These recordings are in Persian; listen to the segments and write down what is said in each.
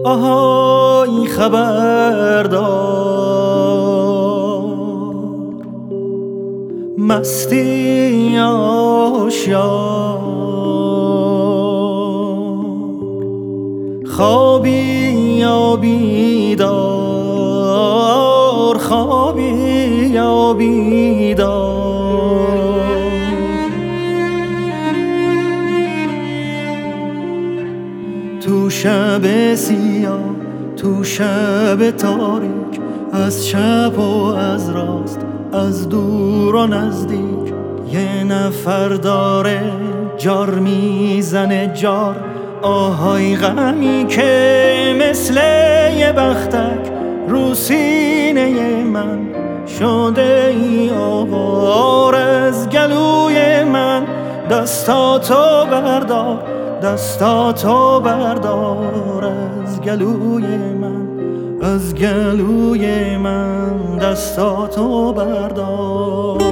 آهای خبردار، مستی آشیار، خوابی یا بیدار، خوابی یا بیدار. تو شب سیاه، تو شب تاریک، از چپ و از راست، از دور و نزدیک، یه نفر داره جار میزنه جار. آهای غمی که مثل یه بختک رو سینه من شده ای آوار. از گلوی من دستاتو بردار، دستاتو بردار. از گلوی من، از گلوی من دستاتو بردار.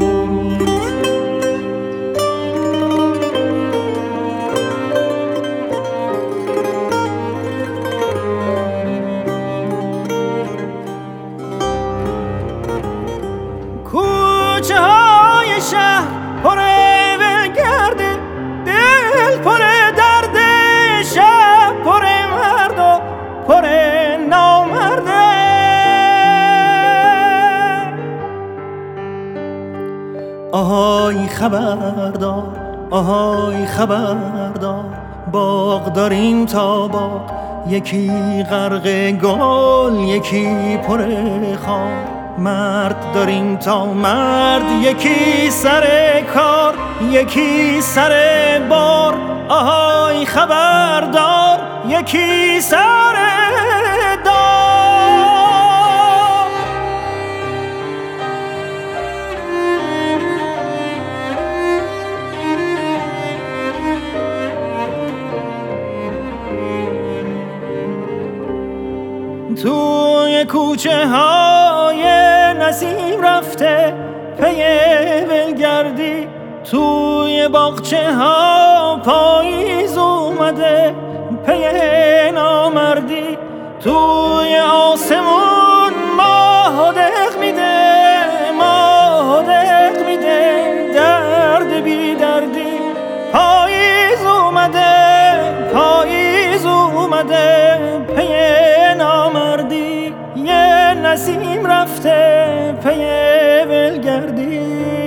کوچه های شهر پره و گرده، دل پره درده، شب پره مرد و پره نامرده. آهای خبردار، آهای خبردار، باغ داریم تا باغ، یکی غرق گل یکی پره خار. مرد داریم تا مرد، یکی سر کار یکی سر بار. آهای خبردار، یکی سر دار. توی کوچه های نسیم رفته پی ولگردی، توی باغچه ها پاییز اومده پی نامردی. توی آسمون ماه دق میده، ماه دق میده، درد بی دردی. پاییز اومده، پاییز اومده پی نامردی. یه نسیم رفته پی ولگردی.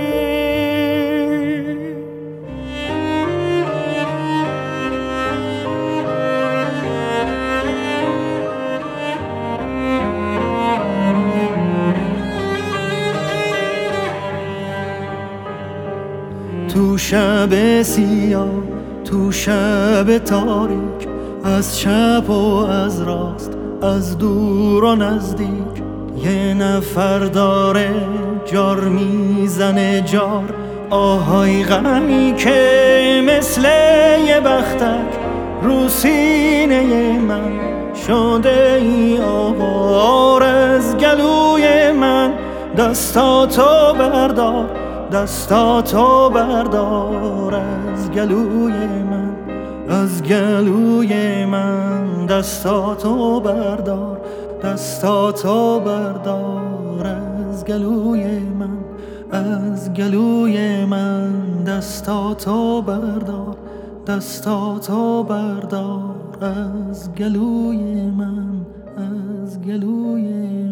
تو شب سیاه، تو شب تاریک، از چپ و از راست، از دور و نزدیک، یه نفر داره جار میزنه جار. آهای غمی که مثل یه بختک رو سینه من شده ای آوار. از گلوی من دستاتو بردار، دستاتو بردار. از گلوی من، از گلوی من دستاتو بردار، دستاتو بردار. از گلوی من، از گلوی من دستاتو بردار، دستاتو بردار. از گلوی من، از گلوی